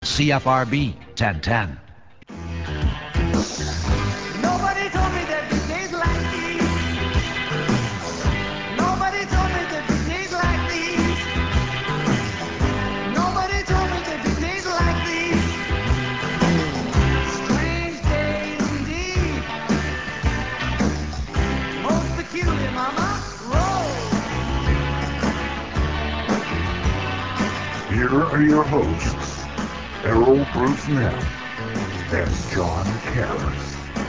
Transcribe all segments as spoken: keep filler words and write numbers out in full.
C F R B ten ten. Nobody told me there'd be days like these. Nobody told me there'd be days like these. Nobody told me there'd be days like these. Strange days indeed. Most peculiar, mama. Roll. Here are your hosts, Errol Bruce Knapp and John Karras.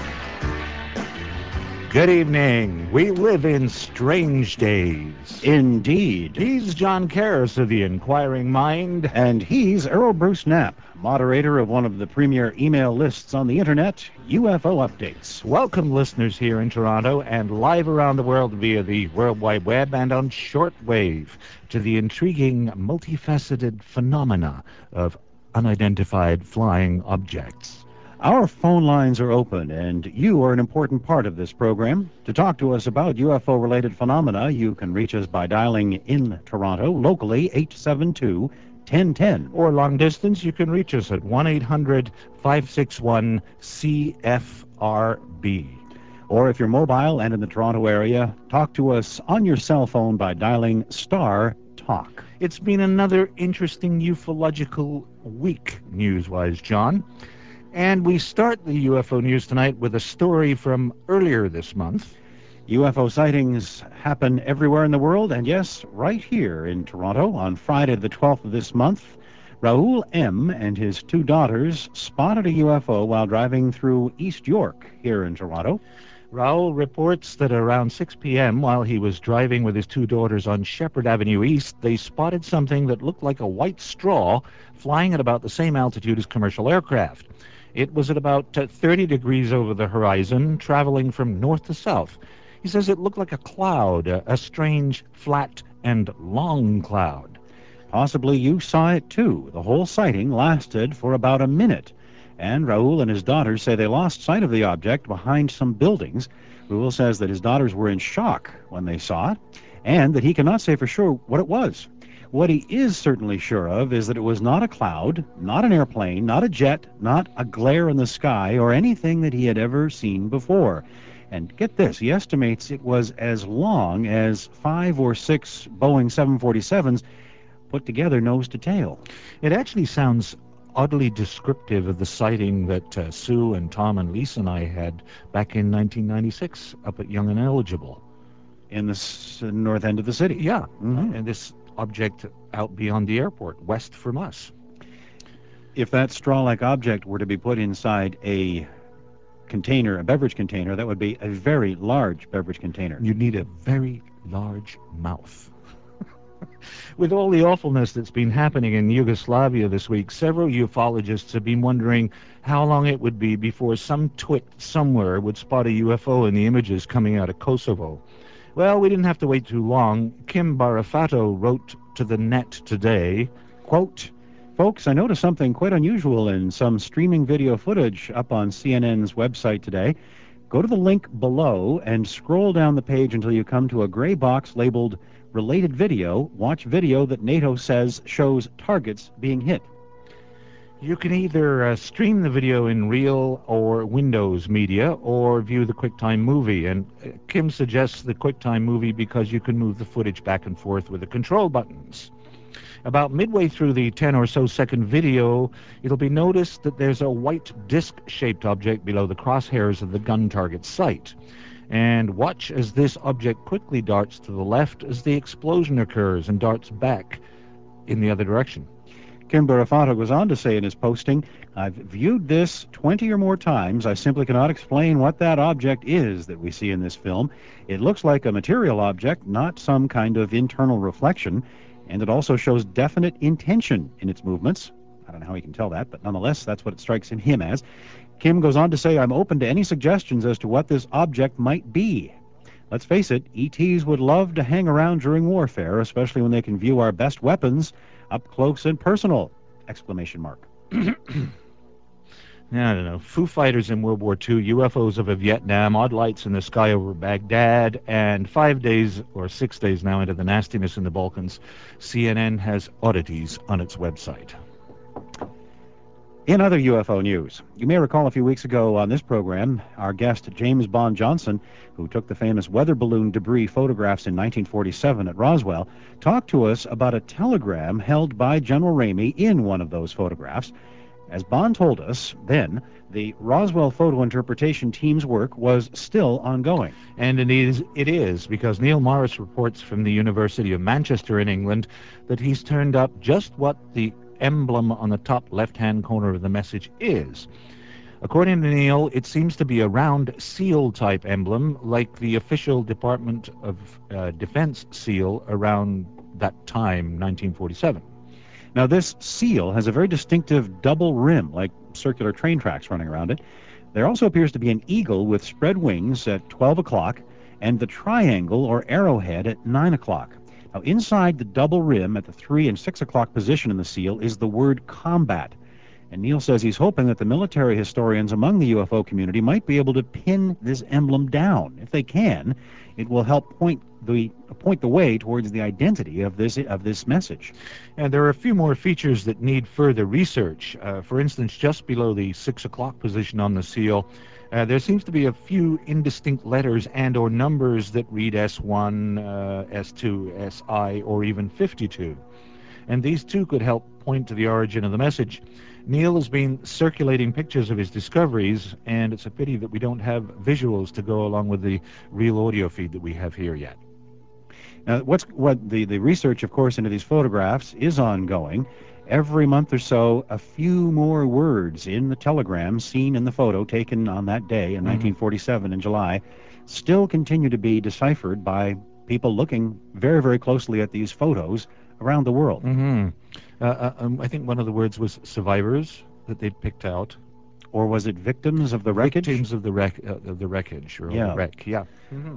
Good evening. We live in strange days. Indeed. He's John Karras of the Inquiring Mind. And he's Errol Bruce Knapp, moderator of one of the premier email lists on the internet, U F O Updates. Welcome, listeners here in Toronto and live around the world via the World Wide Web and on shortwave to the intriguing, multifaceted phenomena of unidentified flying objects. Our phone lines are open, and you are an important part of this program. To talk to us about U F O-related phenomena, you can reach us by dialing in Toronto, locally eight seven two, one zero one zero. Or long distance, you can reach us at one eight hundred, five six one, C F R B. Or if you're mobile and in the Toronto area, talk to us on your cell phone by dialing star talk. It's been another interesting ufological week, news-wise, John. And we start the U F O news tonight with a story from earlier this month. U F O sightings happen everywhere in the world, and yes, right here in Toronto on Friday the twelfth of this month, Raoul M. and his two daughters spotted a U F O while driving through East York here in Toronto. Raoul reports that around six p.m., while he was driving with his two daughters on Shepherd Avenue East, they spotted something that looked like a white straw flying at about the same altitude as commercial aircraft. It was at about uh, thirty degrees over the horizon, traveling from north to south. He says it looked like a cloud, a, a strange, flat, and long cloud. Possibly you saw it too. The whole sighting lasted for about a minute. And Raoul and his daughters say they lost sight of the object behind some buildings. Raoul says that his daughters were in shock when they saw it, and that he cannot say for sure what it was. What he is certainly sure of is that it was not a cloud, not an airplane, not a jet, not a glare in the sky, or anything that he had ever seen before. And get this, he estimates it was as long as five or six Boeing seven forty-sevens put together nose to tail. It actually sounds oddly descriptive of the sighting that uh, Sue and Tom and Lisa and I had back in nineteen ninety-six up at Yonge and Eligible. In the s- north end of the city. Yeah, Mm-hmm. and this object out beyond the airport, west from us. If that straw-like object were to be put inside a container, a beverage container, that would be a very large beverage container. You need a very large mouth. With all the awfulness that's been happening in Yugoslavia this week, several ufologists have been wondering how long it would be before some twit somewhere would spot a U F O in the images coming out of Kosovo. Well, we didn't have to wait too long. Kim Barafato wrote to the net today, Quote, folks, I noticed something quite unusual in some streaming video footage up on C N N's website today. Go to the link below and scroll down the page until you come to a gray box labeled Related Video. Watch video that NATO says shows targets being hit. you can either uh, stream the video in Real or Windows Media or view the QuickTime Movie. And uh, Kim suggests the QuickTime Movie because you can move the footage back and forth with the control buttons. About midway through the ten or so second video, it'll be noticed that there's a white disc-shaped object below the crosshairs of the gun target sight. And watch as this object quickly darts to the left as the explosion occurs and darts back in the other direction. Kim Barafato goes on to say in his posting, I've viewed this twenty or more times. I simply cannot explain what that object is that we see in this film. It looks like a material object, not some kind of internal reflection, and it also shows definite intention in its movements. I don't know how he can tell that, but nonetheless, that's what it strikes in him as. Kim goes on to say, I'm open to any suggestions as to what this object might be. Let's face it, E Ts would love to hang around during warfare, especially when they can view our best weapons up close and personal! Exclamation mark. Yeah, I don't know. Foo Fighters in World War Two, U F Os over Vietnam, odd lights in the sky over Baghdad, and five days or six days now into the nastiness in the Balkans, C N N has oddities on its website. In other U F O news, you may recall a few weeks ago on this program, our guest James Bond Johnson, who took the famous weather balloon debris photographs in nineteen forty-seven at Roswell, talked to us about a telegram held by General Ramey in one of those photographs. As Bond told us then, the Roswell photo interpretation team's work was still ongoing. And indeed it is, because Neil Morris reports from the University of Manchester in England that he's turned up just what the emblem on the top left-hand corner of the message is. According to Neil, it seems to be a round seal-type emblem, like the official Department of uh, Defense seal around that time, nineteen forty-seven. Now, this seal has a very distinctive double rim, like circular train tracks running around it. There also appears to be an eagle with spread wings at twelve o'clock and the triangle or arrowhead at nine o'clock. Now, inside the double rim at the three and six o'clock position in the seal is the word combat. And Neil says he's hoping that the military historians among the U F O community might be able to pin this emblem down. If they can, it will help point the point the way towards the identity of this of this message. And there are a few more features that need further research. Uh, for instance, just below the six o'clock position on the seal, uh, there seems to be a few indistinct letters and or numbers that read S one, uh, S two, S I, or even fifty-two. And these too could help point to the origin of the message. Neil has been circulating pictures of his discoveries, and it's a pity that we don't have visuals to go along with the real audio feed that we have here yet. Now, what's what the, the research, of course, into these photographs is ongoing. Every month or so, a few more words in the telegram seen in the photo taken on that day in mm-hmm. nineteen forty-seven in July still continue to be deciphered by people looking very, very closely at these photos around the world. Mm-hmm. Uh, uh, um, I think one of the words was survivors that they'd picked out. Or was it victims of the wreckage? Victims of the, wreck, uh, of the wreckage, or yeah. the wreck, yeah. Mm-hmm.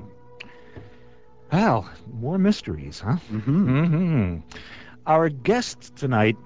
Well, more mysteries, huh? Mm-hmm. Mm-hmm. Our guest tonight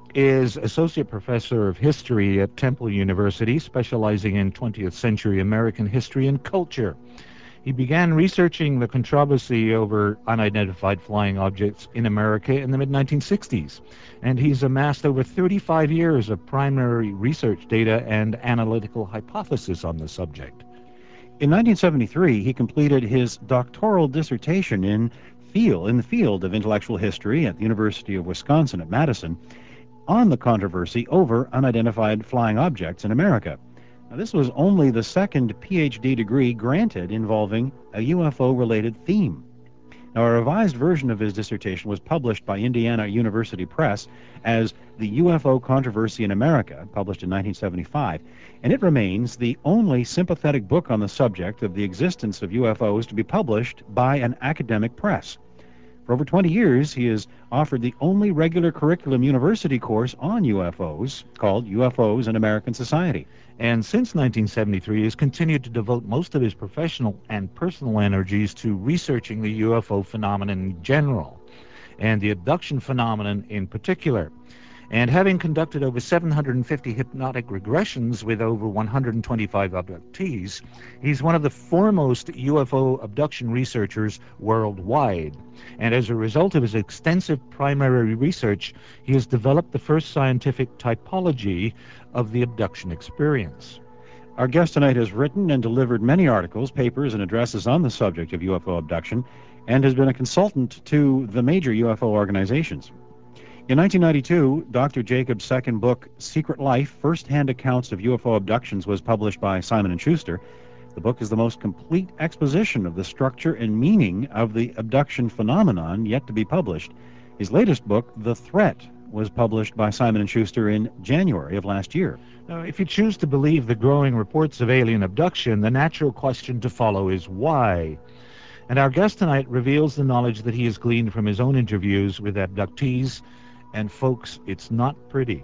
is Associate Professor of History at Temple University, specializing in twentieth century American history and culture. He began researching the controversy over unidentified flying objects in America in the mid nineteen sixties, and he's amassed over thirty-five years of primary research data and analytical hypothesis on the subject. In nineteen seventy-three, he completed his doctoral dissertation in field in the field of intellectual history at the University of Wisconsin at Madison on the controversy over unidentified flying objects in America. Now, this was only the second P H D degree granted involving a U F O-related theme. Now, a revised version of his dissertation was published by Indiana University Press as The U F O Controversy in America, published in nineteen seventy-five, and it remains the only sympathetic book on the subject of the existence of U F Os to be published by an academic press. For over twenty years, he has offered the only regular curriculum university course on U F Os, called U F Os in American Society. And since nineteen seventy-three, has continued to devote most of his professional and personal energies to researching the U F O phenomenon in general, and the abduction phenomenon in particular. And having conducted over seven hundred fifty hypnotic regressions with over one hundred twenty-five abductees, he's one of the foremost U F O abduction researchers worldwide. And as a result of his extensive primary research, he has developed the first scientific typology of the abduction experience. Our guest tonight has written and delivered many articles, papers, and addresses on the subject of U F O abduction, and has been a consultant to the major U F O organizations. In nineteen ninety-two, Doctor Jacobs' second book, Secret Life, First-Hand Accounts of U F O Abductions, was published by Simon and Schuster. The book is the most complete exposition of the structure and meaning of the abduction phenomenon yet to be published. His latest book, The Threat, was published by Simon and Schuster in January of last year. Now, if you choose to believe the growing reports of alien abduction, the natural question to follow is why? And our guest tonight reveals the knowledge that he has gleaned from his own interviews with abductees. And folks, it's not pretty.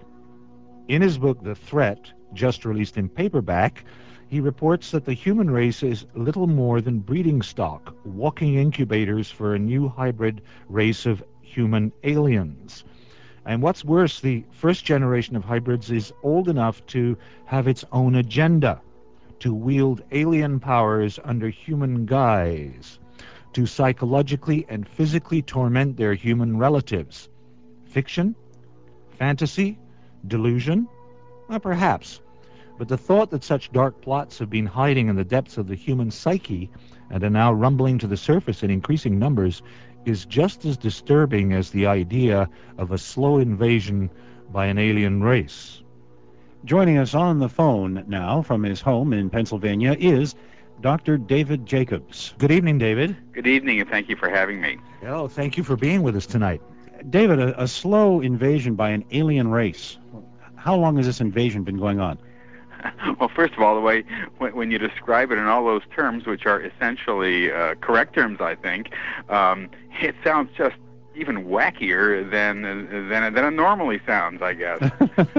In his book, The Threat, just released in paperback, he reports that the human race is little more than breeding stock, walking incubators for a new hybrid race of human aliens. And what's worse, the first generation of hybrids is old enough to have its own agenda, to wield alien powers under human guise, to psychologically and physically torment their human relatives. Fiction, fantasy, delusion, Well, perhaps. But the thought that such dark plots have been hiding in the depths of the human psyche and are now rumbling to the surface in increasing numbers is just as disturbing as the idea of a slow invasion by an alien race. Joining us on the phone now from his home in Pennsylvania is Doctor David Jacobs. Good evening, David. Good evening, and thank you for having me. Oh, thank you for being with us tonight. David, a, a slow invasion by an alien race. How long has this invasion been going on? Well, first of all, the way when, when you describe it in all those terms, which are essentially uh, correct terms, I think, um, it sounds just even wackier than than than it normally sounds, I guess.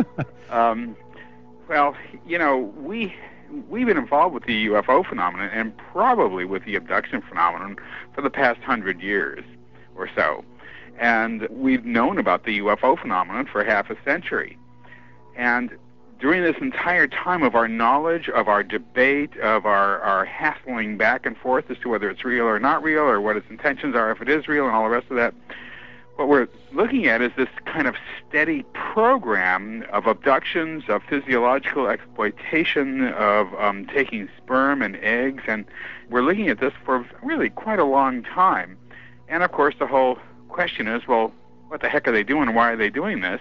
um, well, you know, we we've been involved with the U F O phenomenon and probably with the abduction phenomenon for the past hundred years or so, and we've known about the U F O phenomenon for half a century, and during this entire time of our knowledge, of our debate, of our, our hassling back and forth as to whether it's real or not real, or what its intentions are if it is real, and all the rest of that, what we're looking at is this kind of steady program of abductions, of physiological exploitation, of um, taking sperm and eggs, and we're looking at this for really quite a long time. And of course, the whole question is, well, what the heck are they doing, and why are they doing this?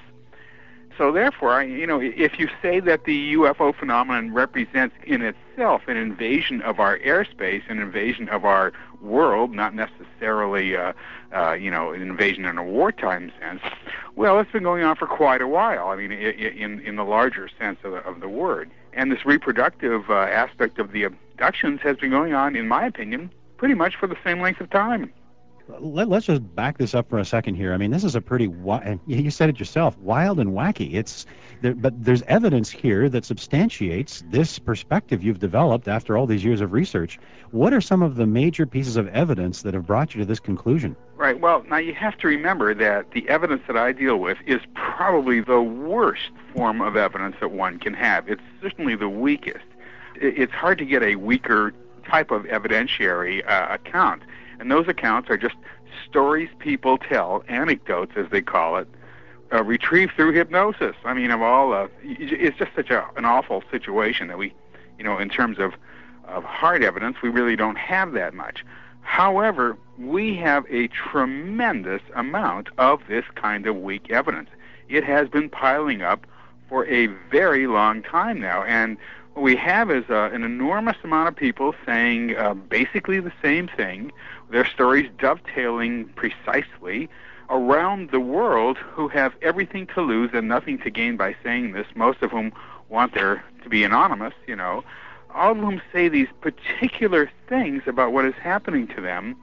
So therefore, you know, if you say that the U F O phenomenon represents in itself an invasion of our airspace, an invasion of our world, not necessarily, uh, uh, you know, an invasion in a wartime sense, well, it's been going on for quite a while. I mean, in in the larger sense of the, of the word. And this reproductive uh, aspect of the abductions has been going on, in my opinion, pretty much for the same length of time. Let, let's just back this up for a second here. I mean, this is a pretty wild, you said it yourself, wild and wacky. It's there, but there's evidence here that substantiates this perspective you've developed after all these years of research. What are some of the major pieces of evidence that have brought you to this conclusion? Right. Well, now you have to remember that the evidence that I deal with is probably the worst form of evidence that one can have. It's certainly the weakest. It's hard to get a weaker type of evidentiary uh, account. And those accounts are just stories people tell, anecdotes as they call it, uh, retrieved through hypnosis. I mean, of all, uh, it's just such a, an awful situation that we, you know, in terms of, of hard evidence, we really don't have that much. However, we have a tremendous amount of this kind of weak evidence. It has been piling up for a very long time now, and what we have is uh, an enormous amount of people saying uh, basically the same thing, their stories dovetailing precisely around the world, who have everything to lose and nothing to gain by saying this, most of whom want there to be anonymous, you know. All of whom say these particular things about what is happening to them,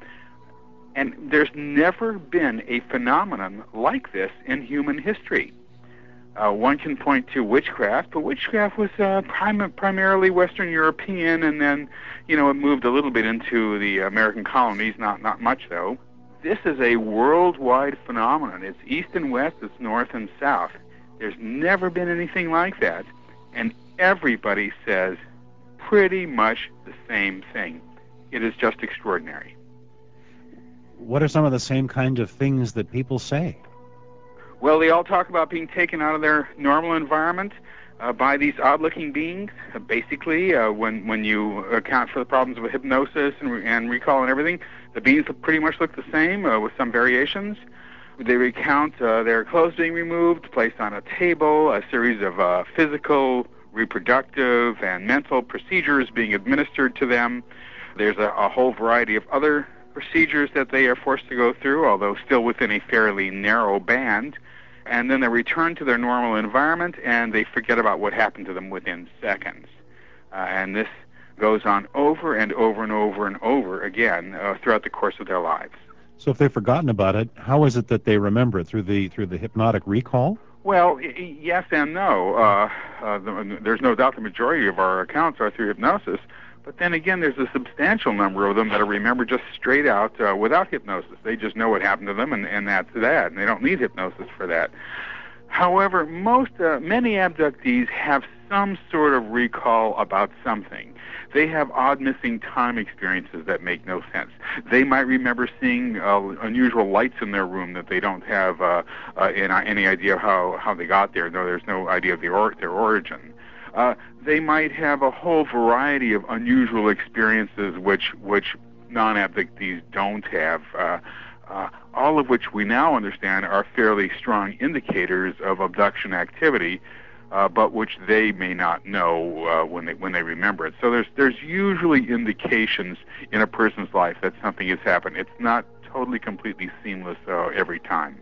and there's never been a phenomenon like this in human history. Uh, one can point to witchcraft, but witchcraft was uh, prim- primarily Western European, and then, you know, it moved a little bit into the American colonies, not not much, though. This is a worldwide phenomenon. It's east and west, it's north and south. There's never been anything like that, and everybody says pretty much the same thing. It is just extraordinary. What are some of the same kinds of things that people say? Well, they all talk about being taken out of their normal environment uh, by these odd-looking beings. Uh, basically, uh, when when you account for the problems of hypnosis and, re- and recall and everything, the beings pretty much look the same uh, with some variations. They recount uh, their clothes being removed, placed on a table, a series of uh, physical, reproductive, and mental procedures being administered to them. There's a, a whole variety of other procedures that they are forced to go through, although still within a fairly narrow band. And then they return to their normal environment, and they forget about what happened to them within seconds. Uh, and this goes on over and over and over and over again uh, throughout the course of their lives. So if they've forgotten about it, how is it that they remember it? Through the through the hypnotic recall? Well, y- yes and no. Uh, uh, the, there's no doubt the majority of our accounts are through hypnosis, but then again, there's a substantial number of them that are remembered just straight out uh, without hypnosis. They just know what happened to them, and, and that's that, and they don't need hypnosis for that. However, most, uh, many abductees have some sort of recall about something. They have odd missing time experiences that make no sense. They might remember seeing uh, unusual lights in their room that they don't have uh, uh, any idea how, how they got there. No, there's no idea of the or- their origin. Uh, they might have a whole variety of unusual experiences which which non-abductees don't have, uh, uh, all of which we now understand are fairly strong indicators of abduction activity, uh, but which they may not know uh, when they when they remember it. So there's there's usually indications in a person's life that something has happened. It's not totally completely seamless uh, every time.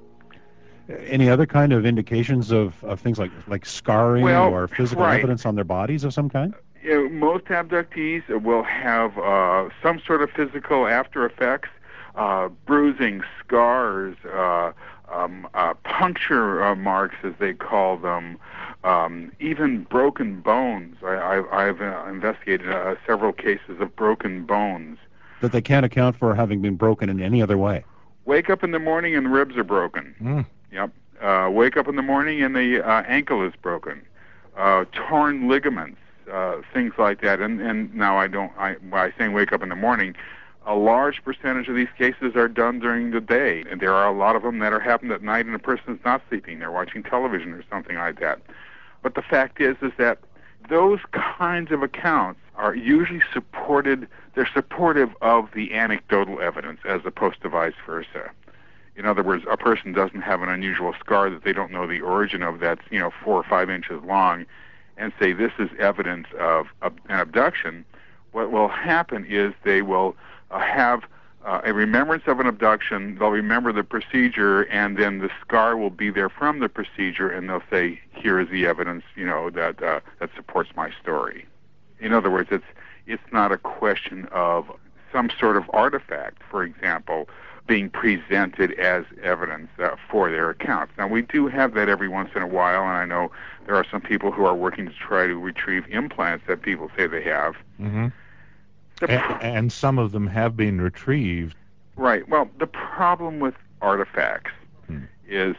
Any other kind of indications of, of things like like scarring Well, or physical right. evidence on their bodies of some kind? You know, most abductees will have uh, some sort of physical after effects, uh, bruising, scars, uh, um, uh, puncture uh, marks, as they call them, um, even broken bones. I, I've, I've uh, investigated uh, several cases of broken bones. That they can't account for having been broken in any other way. Wake up in the morning and the ribs are broken. Mm. Yep. Uh, wake up in the morning and the uh, ankle is broken. Uh, torn ligaments, uh, things like that. And, and now I don't, I, by saying wake up in the morning, a large percentage of these cases are done during the day. And there are a lot of them that are happened at night and a person's not sleeping. They're watching television or something like that. But the fact is, is that those kinds of accounts are usually supported, they're supportive of the anecdotal evidence as opposed to vice versa. In other words, a person doesn't have an unusual scar that they don't know the origin of that's, you know, four or five inches long and say this is evidence of an abduction. What will happen is they will uh, have uh, a remembrance of an abduction, they'll remember the procedure, and then the scar will be there from the procedure, and they'll say, here is the evidence, you know, that uh, that supports my story. In other words, it's it's not a question of some sort of artifact, for example, being presented as evidence uh, for their accounts. Now, we do have that every once in a while, and I know there are some people who are working to try to retrieve implants that people say they have. Mm-hmm. The A- pr- and some of them have been retrieved. right. Well, the problem with artifacts Hmm. is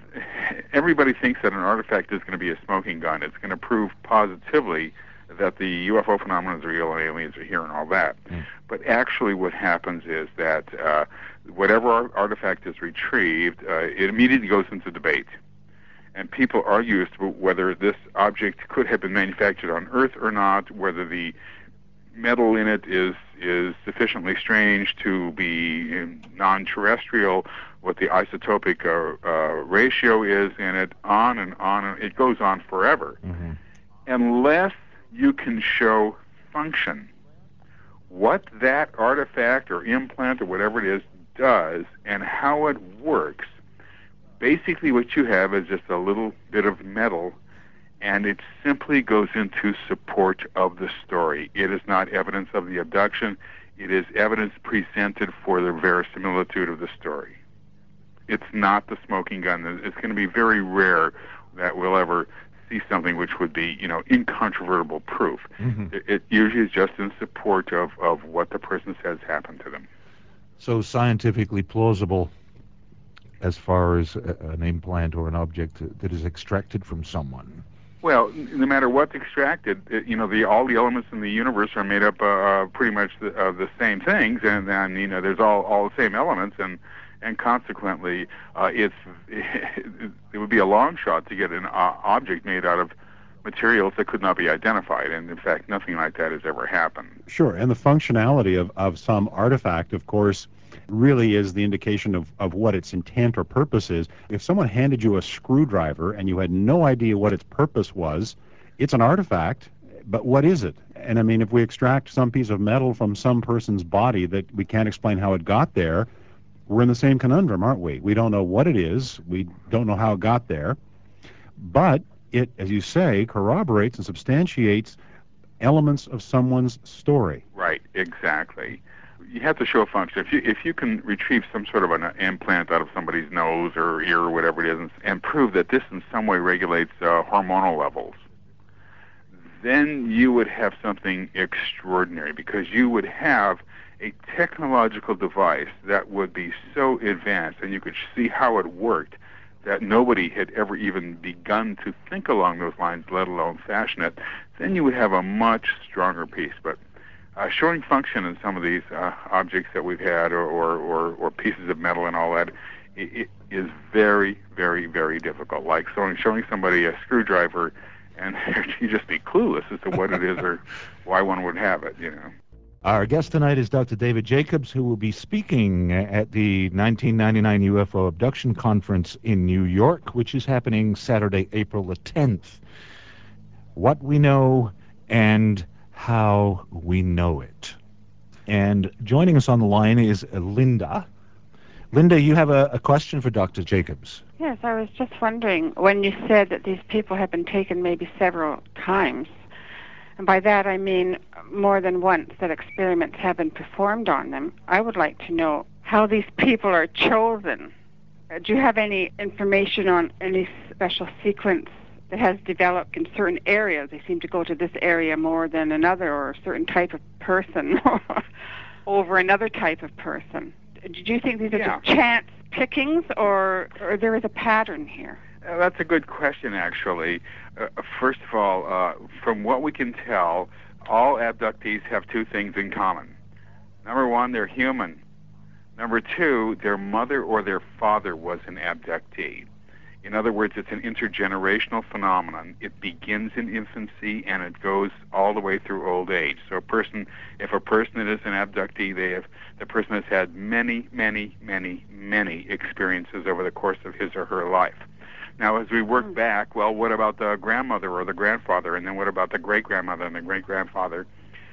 everybody thinks that an artifact is going to be a smoking gun. It's going to prove positively that the U F O phenomenon is real and aliens are here and all that. Mm. But actually what happens is that uh, whatever ar- artifact is retrieved, uh, it immediately goes into debate. And people argue as to whether this object could have been manufactured on Earth or not, whether the metal in it is is sufficiently strange to be um, non-terrestrial, what the isotopic uh, uh, ratio is in it, on and on. And it goes on forever. Mm-hmm. Unless you can show function. What that artifact or implant or whatever it is does and how it works, basically what you have is just a little bit of metal, and it simply goes into support of the story. It is not evidence of the abduction. It is evidence presented for the verisimilitude of the story. It's not the smoking gun. It's going to be very rare that we'll ever see something which would be, you know, incontrovertible proof. Mm-hmm. It, it usually is just in support of, of what the person says happened to them. So scientifically plausible as far as a, an implant or an object that is extracted from someone. Well, no matter what's extracted, it, you know, the all the elements in the universe are made up uh, pretty much the, of the same things, and then you know, there's all all the same elements, and and consequently, uh, it's it would be a long shot to get an uh, object made out of materials that could not be identified, and in fact, nothing like that has ever happened. Sure, and the functionality of, of some artifact, of course, really is the indication of, of what its intent or purpose is. If someone handed you a screwdriver and you had no idea what its purpose was, it's an artifact, but what is it? And I mean, if we extract some piece of metal from some person's body that we can't explain how it got there, we're in the same conundrum, aren't we? We don't know what it is. We don't know how it got there. But it, as you say, corroborates and substantiates elements of someone's story. Right, exactly. You have to show function. If you if you can retrieve some sort of an implant out of somebody's nose or ear or whatever it is and, and prove that this in some way regulates uh, hormonal levels, then you would have something extraordinary, because you would have a technological device that would be so advanced and you could see how it worked that nobody had ever even begun to think along those lines, let alone fashion it, then you would have a much stronger piece. But uh, showing function in some of these uh, objects that we've had, or, or, or, or pieces of metal and all that, it, it is very, very, very difficult. Like showing, showing somebody a screwdriver, and you just be clueless as to what it is or why one would have it, you know. Our guest tonight is Doctor David Jacobs, who will be speaking at the nineteen ninety-nine U F O Abduction Conference in New York, which is happening Saturday, April the tenth. What we know and how we know it. And joining us on the line is Linda. Linda, you have a, a question for Doctor Jacobs. Yes, I was just wondering, when you said that these people have been taken maybe several times, and by that I mean more than once that experiments have been performed on them, I would like to know how these people are chosen. Uh, do you have any information on any special sequence that has developed in certain areas? They seem to go to this area more than another, or a certain type of person over another type of person. Do you think these are Yeah. just chance pickings, or, or there is a pattern here? Uh, that's a good question, actually. Uh, first of all, uh, from what we can tell, all abductees have two things in common. Number one, they're human. Number two, their mother or their father was an abductee. In other words, it's an intergenerational phenomenon. It begins in infancy and it goes all the way through old age. So a person, if a person is an abductee, they have, the person has had many, many, many, many experiences over the course of his or her life. Now, as we work back, well, what about the grandmother or the grandfather? And then what about the great-grandmother and the great-grandfather?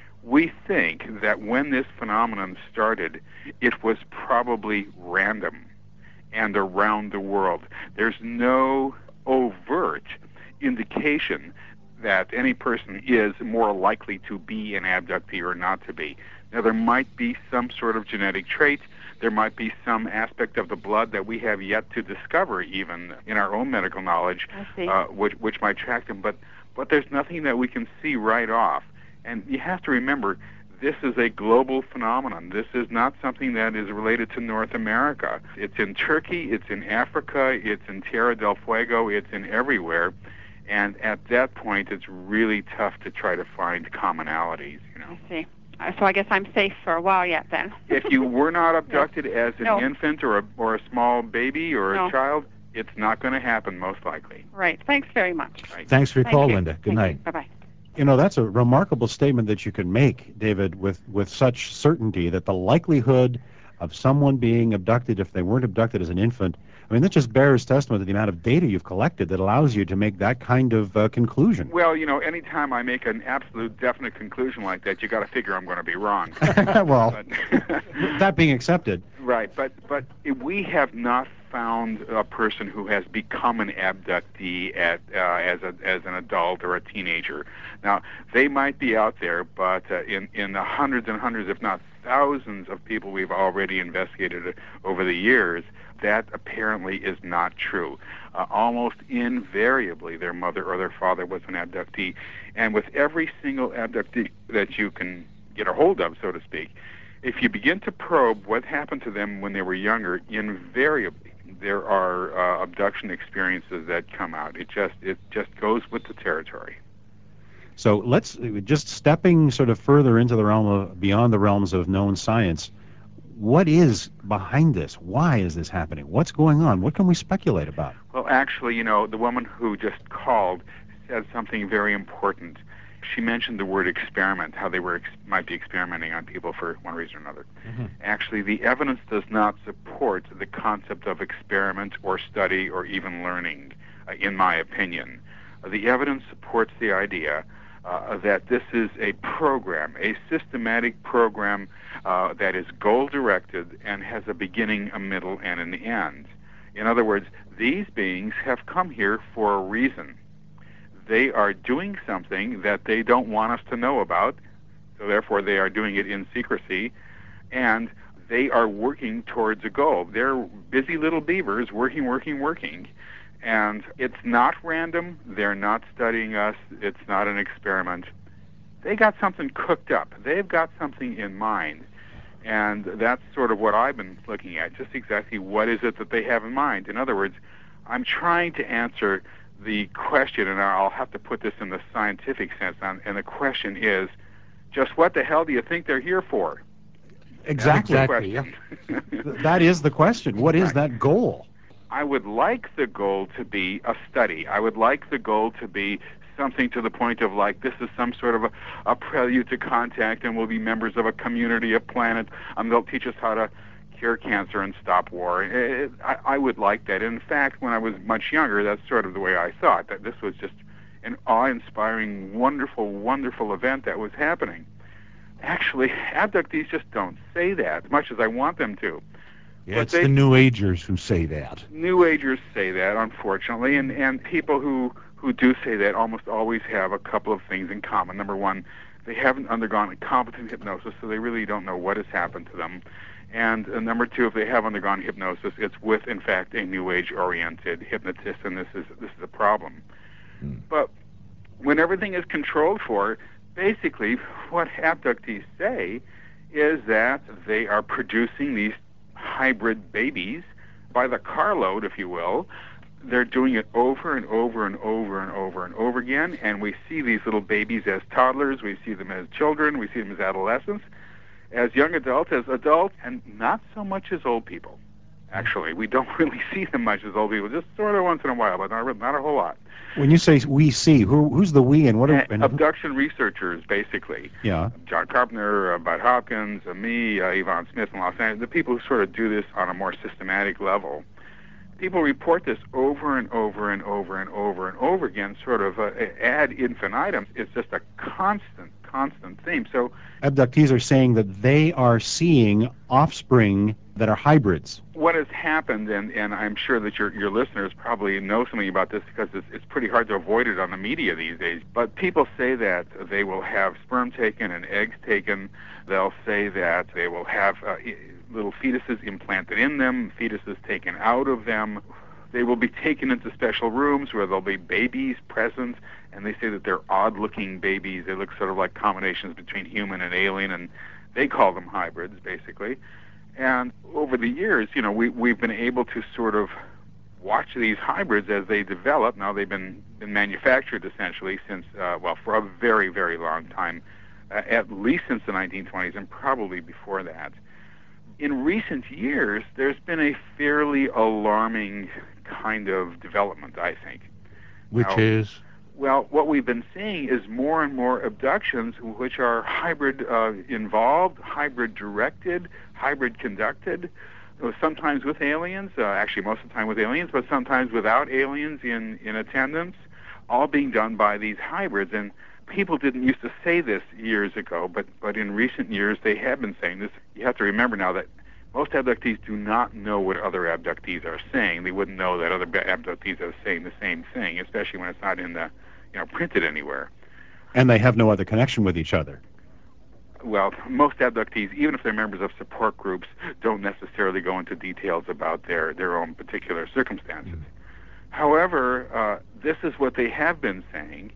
We think that when this phenomenon started, it was probably random and around the world. There's no overt indication that any person is more likely to be an abductee or not to be. Now, there might be some sort of genetic trait. There might be some aspect of the blood that we have yet to discover, even in our own medical knowledge, uh, which, which might track them. But, but there's nothing that we can see right off. And you have to remember, this is a global phenomenon. This is not something that is related to North America. It's in Turkey, it's in Africa, it's in Tierra del Fuego, it's in everywhere. And at that point, it's really tough to try to find commonalities, you know. I see. Uh, So I guess I'm safe for a while yet then. If you were not abducted as an No. infant or a, or a small baby or No. a child, it's not going to happen, most likely. Right. Thanks very much. Right. Thanks for your Thank call, you. Linda. Good Thank night. you. Bye-bye. You know, that's a remarkable statement that you can make, David, with, with such certainty, that the likelihood of someone being abducted if they weren't abducted as an infant, I mean, that just bears testament to the amount of data you've collected that allows you to make that kind of uh, conclusion. Well, you know, anytime I make an absolute definite conclusion like that, you got to figure I'm going to be wrong. Well, But- that being accepted. Right, but but we have not found a person who has become an abductee at uh, as a as an adult or a teenager. Now, they might be out there, but uh, in in the hundreds and hundreds, if not thousands, of people we've already investigated over the years, that apparently is not true. Uh, almost invariably, their mother or their father was an abductee, and with every single abductee that you can get a hold of, so to speak, if you begin to probe what happened to them when they were younger, invariably there are uh, abduction experiences that come out. It just it just goes with the territory. So let's, just stepping sort of further into the realm of, beyond the realms of known science, what is behind this? Why is this happening? What's going on? What can we speculate about? Well, actually, you know, the woman who just called said something very important. She mentioned the word experiment, how they were ex- might be experimenting on people for one reason or another. Mm-hmm. Actually, the evidence does not support the concept of experiment or study or even learning, uh, in my opinion. Uh, the evidence supports the idea uh, that this is a program, a systematic program uh, that is goal-directed and has a beginning, a middle, and an end. In other words, these beings have come here for a reason. They are doing something that they don't want us to know about, so therefore they are doing it in secrecy, and they are working towards a goal. They're busy little beavers working, working, working, and it's not random. They're not studying us. It's not an experiment. They got something cooked up. They've got something in mind, and that's sort of what I've been looking at, just exactly what is it that they have in mind. In other words, I'm trying to answer the question, and I'll have to put this in the scientific sense, and the question is, just what the hell do you think they're here for? Exactly. That's the Exactly, yeah. question. That is the question. What is Right. that goal? I would like the goal to be a study. I would like the goal to be something to the point of, like, this is some sort of a, a prelude to contact, and we'll be members of a community, a planet, and they'll teach us how to cure cancer and stop war. It, I, I would like that. In fact, when I was much younger, that's sort of the way I thought, that this was just an awe-inspiring, wonderful, wonderful event that was happening. Actually, abductees just don't say that, as much as I want them to. Yeah, But it's they- the New Agers who say that. New Agers say that, unfortunately, and, and people who, who do say that almost always have a couple of things in common. Number one, they haven't undergone a competent hypnosis, so they really don't know what has happened to them. And uh, number two, if they have undergone hypnosis, it's with, in fact, a New Age-oriented hypnotist, and this is this is a problem. Hmm. But when everything is controlled for, basically what abductees say is that they are producing these hybrid babies by the carload, if you will. They're doing it over and over and over and over and over again, and we see these little babies as toddlers, we see them as children, we see them as adolescents, as young adults, as adults, and not so much as old people. Actually, we don't really see them much as old people, just sort of once in a while, but not, not a whole lot. When you say we see, who who's the we and what are Uh, and, abduction researchers, basically. yeah. John Carpenter, uh, Bud Hopkins, uh, me, uh, Yvonne Smith in Los Angeles, the people who sort of do this on a more systematic level. People report this over and over and over and over and over again, sort of uh, ad infinitum. It's just a constant, constant theme. So Abductees are saying that they are seeing offspring that are hybrids. what has happened, and, and I'm sure that your your listeners probably know something about this because it's, it's pretty hard to avoid it on the media these days, but people say that they will have sperm taken and eggs taken. They'll say that they will have uh, i- little fetuses implanted in them, fetuses taken out of them. They will be taken into special rooms where there'll be babies present, and they say that they're odd-looking babies. They look sort of like combinations between human and alien, and they call them hybrids, basically. And over the years, you know, we, we've been able to sort of watch these hybrids as they develop. Now, they've been, been manufactured, essentially, since, uh, well, for a very, very long time, uh, at least since the nineteen twenties, and probably before that. In recent years, there's been a fairly alarming kind of development, I think. Which Now, is? Well, what we've been seeing is more and more abductions which are hybrid uh, involved, hybrid directed, hybrid conducted, uh, sometimes with aliens, uh, actually most of the time with aliens, but sometimes without aliens in, in attendance, all being done by these hybrids. And people didn't used to say this years ago, but, but in recent years they have been saying this. You have to remember now that most abductees do not know what other abductees are saying. They wouldn't know that other abductees are saying the same thing, especially when it's not in the, you know, printed anywhere. And they have no other connection with each other. Well, most abductees, even if they're members of support groups, don't necessarily go into details about their, their own particular circumstances. However, uh, this is what they have been saying,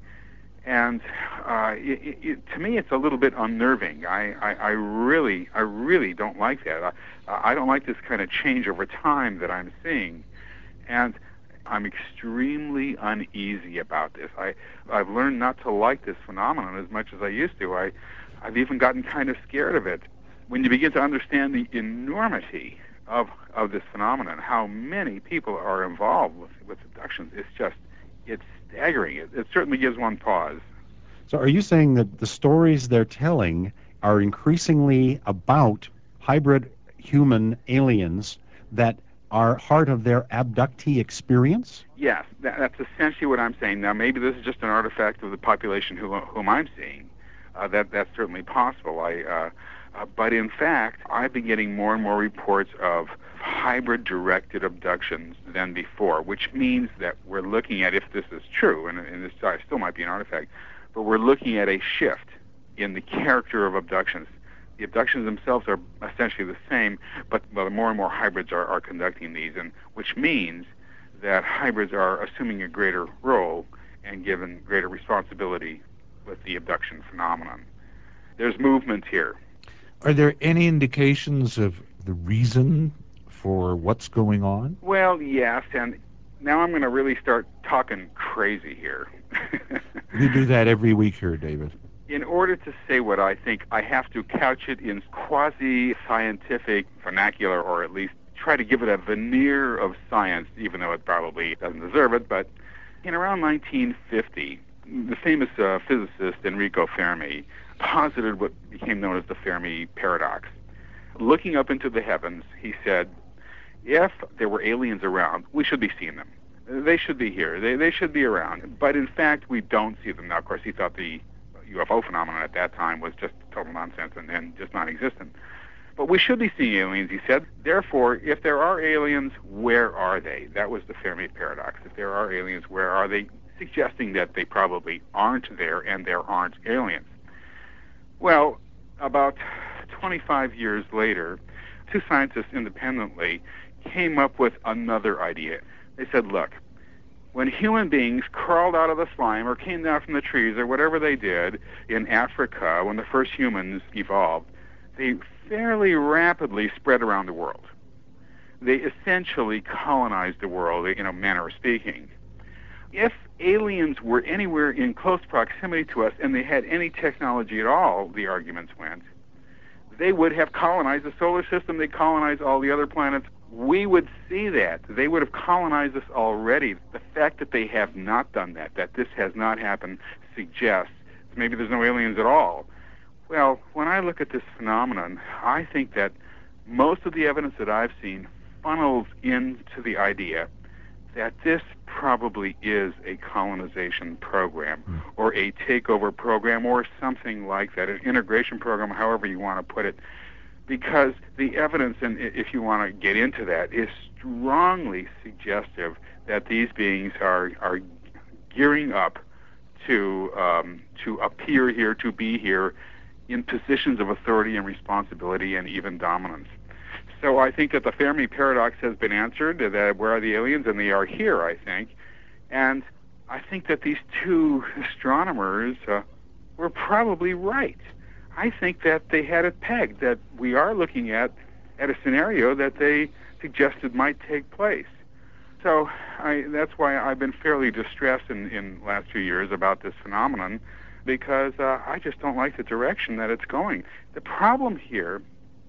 and uh, it, it, to me, it's a little bit unnerving. I, I, I really, I really don't like that. I, I don't like this kind of change over time that I'm seeing, and I'm extremely uneasy about this. I, I've learned not to like this phenomenon as much as I used to. I, I've even gotten kind of scared of it. When you begin to understand the enormity of of this phenomenon, how many people are involved with, with abductions, it's just, it's staggering. It, it certainly gives one pause. So are you saying that the stories they're telling are increasingly about hybrid human aliens that are part of their abductee experience? Yes, that, that's essentially what I'm saying. Now, maybe this is just an artifact of the population who, whom I'm seeing. Uh, that that's certainly possible. I, uh, uh, but in fact, I've been getting more and more reports of hybrid-directed abductions than before, which means that we're looking at, if this is true, and, and this uh, still might be an artifact, but we're looking at a shift in the character of abductions. The abductions themselves are essentially the same, but well, more and more hybrids are, are conducting these, and which means that hybrids are assuming a greater role and given greater responsibility with the abduction phenomenon. There's movement here. Are there any indications of the reason for what's going on? Well, yes, and now I'm going to really start talking crazy here. You do that every week here, David. In order to say what I think, I have to couch it in quasi-scientific vernacular, or at least try to give it a veneer of science, even though it probably doesn't deserve it. But in around nineteen fifty, the famous uh, physicist Enrico Fermi posited what became known as the Fermi paradox. Looking up into the heavens, he said, if there were aliens around, we should be seeing them. They should be here. They, they should be around. But in fact, we don't see them. Now, of course, he thought the U F O phenomenon at that time was just total nonsense and, and just non-existent. But we should be seeing aliens, he said. Therefore, if there are aliens, where are they? That was the Fermi paradox. If there are aliens, where are they? Suggesting that they probably aren't there and there aren't aliens. Well, about twenty-five years later, two scientists independently came up with another idea. They said, look, when human beings crawled out of the slime or came down from the trees or whatever they did in Africa when the first humans evolved, they fairly rapidly spread around the world. They essentially colonized the world, in a manner of speaking. If aliens were anywhere in close proximity to us and they had any technology at all, the arguments went, they would have colonized the solar system, they colonized all the other planets. We would see that. They would have colonized us already. The fact that they have not done that, that this has not happened, suggests maybe there's no aliens at all. Well, when I look at this phenomenon, I think that most of the evidence that I've seen funnels into the idea that this probably is a colonization program or a takeover program or something like that, an integration program, however you want to put it, because the evidence, and if you want to get into that, is strongly suggestive that these beings are are gearing up to um, to appear here, to be here in positions of authority and responsibility and even dominance. So I think that the Fermi paradox has been answered, that where are the aliens, and they are here, I think. And I think that these two astronomers uh, were probably right. I think that they had it pegged, that we are looking at, at a scenario that they suggested might take place. So I, that's why I've been fairly distressed in, in the last few years about this phenomenon, because uh, I just don't like the direction that it's going. The problem here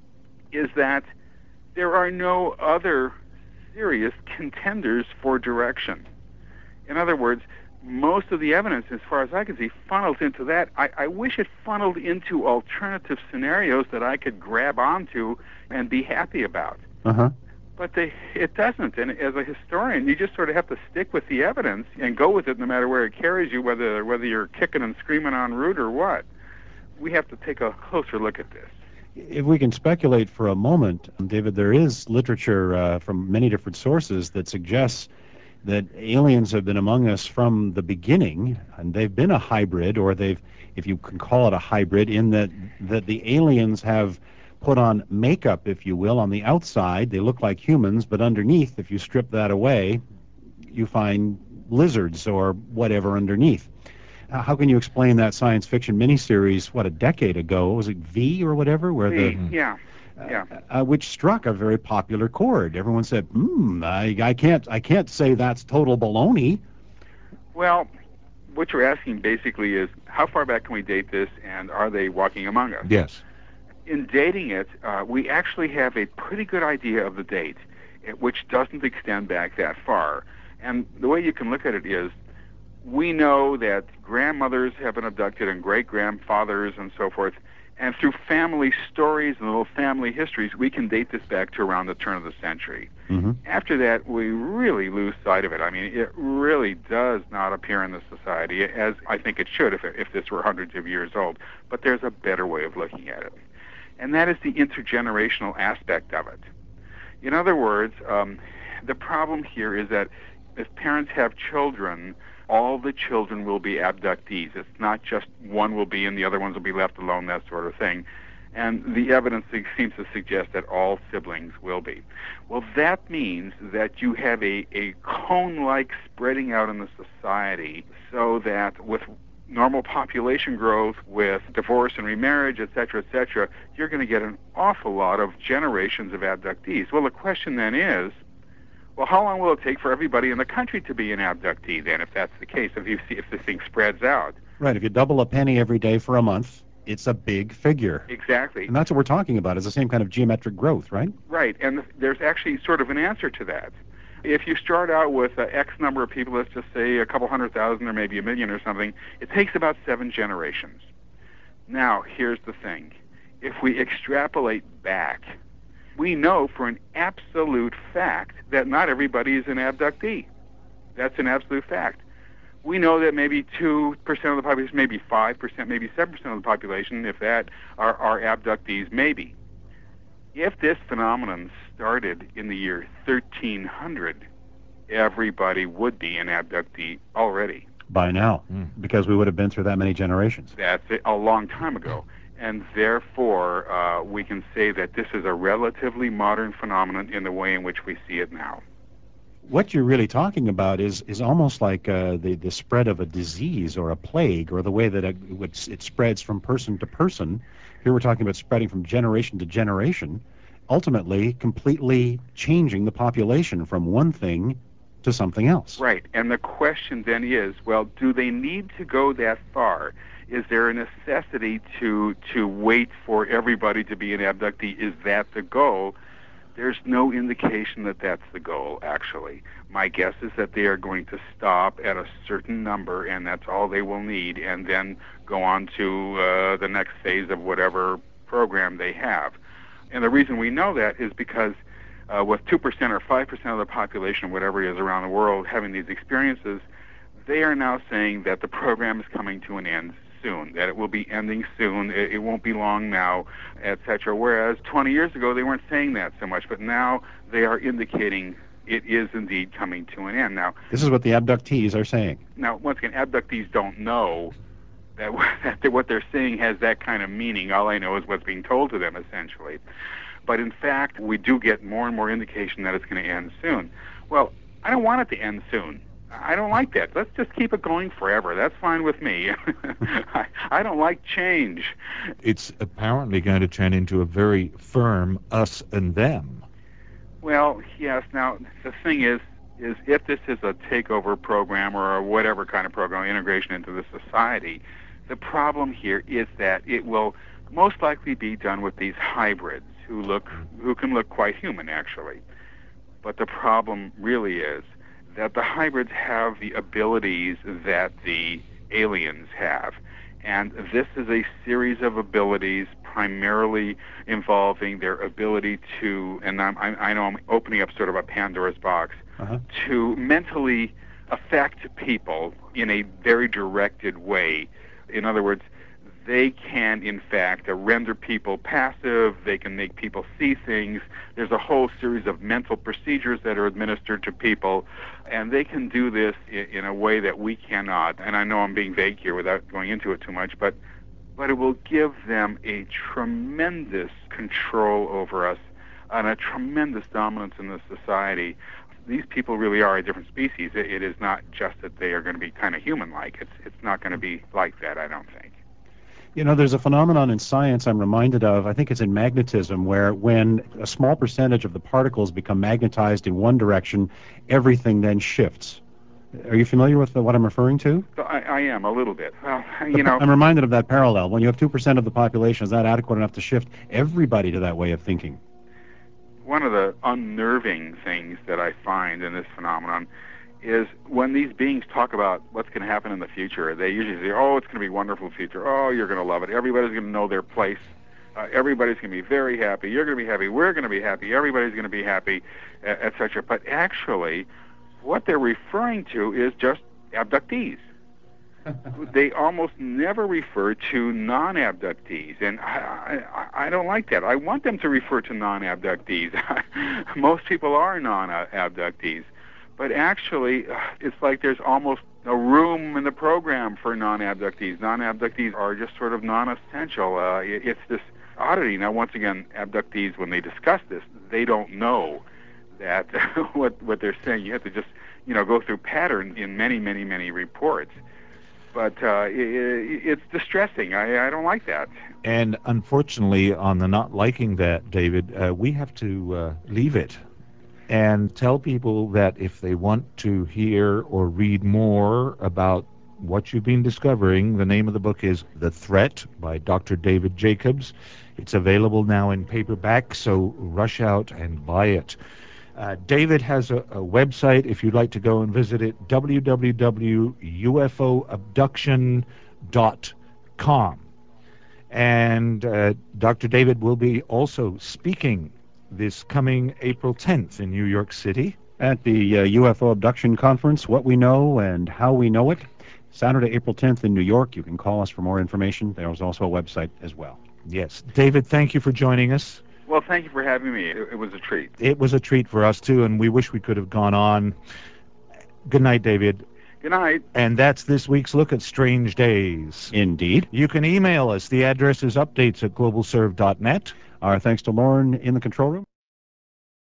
is that there are no other serious contenders for direction. In other words, most of the evidence, as far as I can see, funnels into that. I, I wish it funneled into alternative scenarios that I could grab onto and be happy about. Uh-huh. But they, it doesn't. And as a historian, you just sort of have to stick with the evidence and go with it no matter where it carries you, whether whether you're kicking and screaming en route or what. We have to take a closer look at this. If we can speculate for a moment, David, there is literature uh, from many different sources that suggests that aliens have been among us from the beginning, and they've been a hybrid, or they've, if you can call it a hybrid, in that, that the aliens have put on makeup, if you will, on the outside. They look like humans, but underneath, if you strip that away, you find lizards or whatever underneath. How can you explain that science fiction miniseries, what, a decade ago? Was it V or whatever? Where See, the yeah, yeah. Uh, uh, which struck a very popular chord. Everyone said, hmm, I, I can't I can't say that's total baloney. Well, what you're asking basically is, how far back can we date this, and are they walking among us? Yes. In dating it, uh, we actually have a pretty good idea of the date, which doesn't extend back that far. And the way you can look at it is, we know that grandmothers have been abducted and great-grandfathers and so forth, and through family stories and little family histories, we can date this back to around the turn of the century. Mm-hmm. After that, we really lose sight of it. I mean, it really does not appear in the society, as I think it should if, if this were hundreds of years old. But there's a better way of looking at it, and that is the intergenerational aspect of it. In other words, um, the problem here is that if parents have children, all the children will be abductees. It's not just one will be and the other ones will be left alone, that sort of thing. And the evidence seems to suggest that all siblings will be. Well, that means that you have a, a cone-like spreading out in the society, so that with normal population growth, with divorce and remarriage, et cetera, et cetera, you're going to get an awful lot of generations of abductees. Well, the question then is, Well, how long will it take for everybody in the country to be an abductee then, if that's the case, if you see if this thing spreads out? Right. If you double a penny every day for a month, it's a big figure. Exactly. And that's what we're talking about, is the same kind of geometric growth, right? Right, and there's actually sort of an answer to that. If you start out with uh, X number of people, let's just say a couple hundred thousand or maybe a million or something, it takes about seven generations. Now, here's the thing. If we extrapolate back, we know for an absolute fact that not everybody is an abductee. That's an absolute fact. We know that maybe two percent of the population, maybe five percent, maybe seven percent of the population, if that, are, are abductees, maybe. If this phenomenon started in the year thirteen hundred, everybody would be an abductee already. By now, mm. because we would have been through that many generations. That's a long time ago. And therefore, uh, we can say that this is a relatively modern phenomenon in the way in which we see it now. What you're really talking about is is almost like uh, the, the spread of a disease or a plague, or the way that it, it spreads from person to person. Here we're talking about spreading from generation to generation, ultimately completely changing the population from one thing to something else. Right, and the question then is, well, do they need to go that far? Is there a necessity to to wait for everybody to be an abductee? Is that the goal? There's no indication that that's the goal, actually. My guess is that they are going to stop at a certain number, and that's all they will need, and then go on to uh, the next phase of whatever program they have. And the reason we know that is because uh, with two percent or five percent of the population, whatever it is around the world, having these experiences, they are now saying that the program is coming to an end soon, that it will be ending soon, it, it won't be long now, et cetera. Whereas twenty years ago, they weren't saying that so much, but now they are indicating it is indeed coming to an end. Now, this is what the abductees are saying. Now, once again, abductees don't know that, that what they're saying has that kind of meaning. All I know is what's being told to them, essentially. But in fact, we do get more and more indication that it's going to end soon. Well, I don't want it to end soon. I don't like that. Let's just keep it going forever. That's fine with me. I, I don't like change. It's apparently going to turn into a very firm us and them. Well, yes. Now, the thing is, is if this is a takeover program or a whatever kind of program, integration into the society, the problem here is that it will most likely be done with these hybrids who look, who can look quite human, actually. But the problem really is that the hybrids have the abilities that the aliens have. And this is a series of abilities primarily involving their ability to, and I'm, I know I'm opening up sort of a Pandora's box, uh-huh. to mentally affect people in a very directed way. In other words, they can, in fact, uh, render people passive. They can make people see things. There's a whole series of mental procedures that are administered to people, and they can do this in, in a way that we cannot. And I know I'm being vague here without going into it too much, but but it will give them a tremendous control over us and a tremendous dominance in the society. These people really are a different species. It, it is not just that they are going to be kind of human-like. It's it's not going to be like that, I don't think. You know, there's a phenomenon in science I'm reminded of, I think it's in magnetism, where when a small percentage of the particles become magnetized in one direction, everything then shifts. Are you familiar with what I'm referring to? I, I am, a little bit. Well, you know... I'm reminded of that parallel. When you have two percent of the population, is that adequate enough to shift everybody to that way of thinking? One of the unnerving things that I find in this phenomenon is when these beings talk about what's going to happen in the future, they usually say, oh, it's going to be a wonderful future. Oh, you're going to love it. Everybody's going to know their place. Uh, everybody's going to be very happy. You're going to be happy. We're going to be happy. Everybody's going to be happy, et cetera. But actually, what they're referring to is just abductees. They almost never refer to non-abductees, and I, I, I don't like that. I want them to refer to non-abductees. Most people are non-abductees. But actually, it's like there's almost a room in the program for non-abductees. Non-abductees are just sort of non-essential. Uh, it, it's this oddity. Now, once again, abductees, when they discuss this, they don't know that what what they're saying. You have to just, you know, go through pattern in many, many, many reports. But uh, it, it's distressing. I, I don't like that. And unfortunately, on the not liking that, David, uh, we have to uh, leave it. And tell people that if they want to hear or read more about what you've been discovering, the name of the book is The Threat by Doctor David Jacobs. It's available now in paperback, so rush out and buy it. Uh, David has a, a website if you'd like to go and visit it, w w w dot u f o abduction dot com. And uh, Doctor David will be also speaking this coming April tenth in New York City. At the uh, U F O Abduction Conference, What We Know and How We Know It, Saturday, April tenth in New York. You can call us for more information. There's also a website as well. Yes. David, thank you for joining us. Well, thank you for having me. It, it was a treat. It was a treat for us, too, and we wish we could have gone on. Good night, David. Good night. And that's this week's look at Strange Days. Indeed. You can email us. The address is updates at global serve dot net. Our thanks to Lauren in the control room.